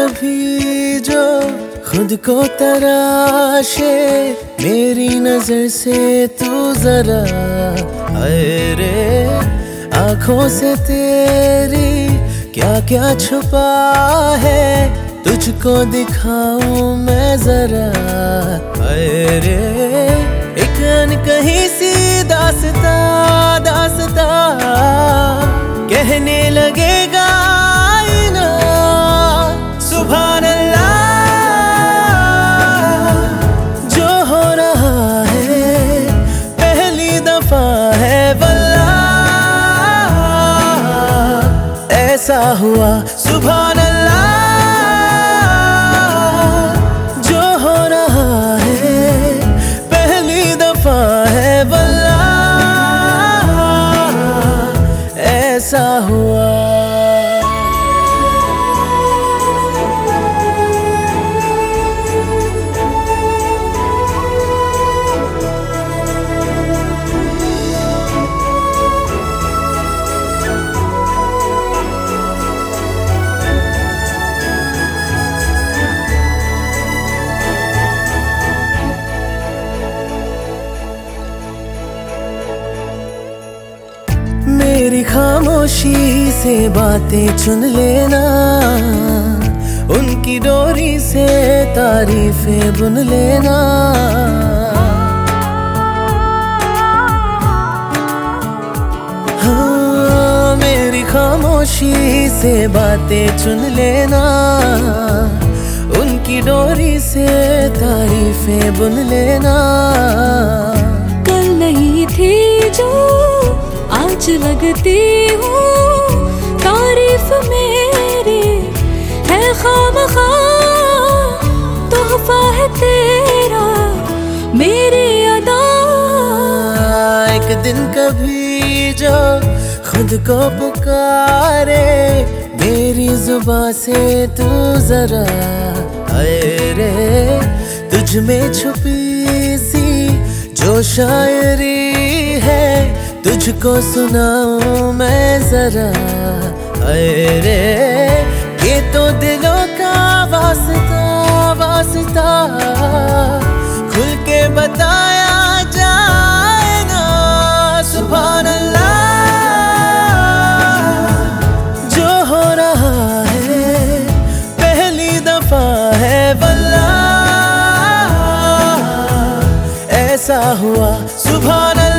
कभी जो खुद को तराशे, मेरी नजर से तू जरा अरे आंखों से तेरी क्या क्या छुपा है, तुझको दिखाऊं मैं जरा अरे एक अनकही सी दास्ता दास्ता कहने लगेगा आईना सुभान अल्लाह। जो हो रहा है पहली दफा है वल्लाह, ऐसा हुआ सुभान अल्लाह। जो हो रहा है पहली दफा है वल्लाह, ऐसा हुआ। मेरी खामोशी से बातें चुन लेना, उनकी डोरी से तारीफें बुन लेना। हाँ, मेरी खामोशी से बातें चुन लेना, उनकी डोरी से तारीफें बुन लेना। कल नहीं थी जो आज लगती हूँ, तारीफ मेरी है खामखा, तोहफा है तेरा मेरी अदा। एक दिन कभी जो खुद को पुकारे, मेरी जुबां से तू जरा अरे तुझ में छुपी सी जो शायरी है, तुझको सुनाऊं मैं जरा अरे ये तो दिलों का वास्ता वास्ता, खुल के बताया जाए ना सुभान अल्लाह। जो हो रहा है पहली दफा है वल्लाह, ऐसा हुआ सुभान अल्लाह।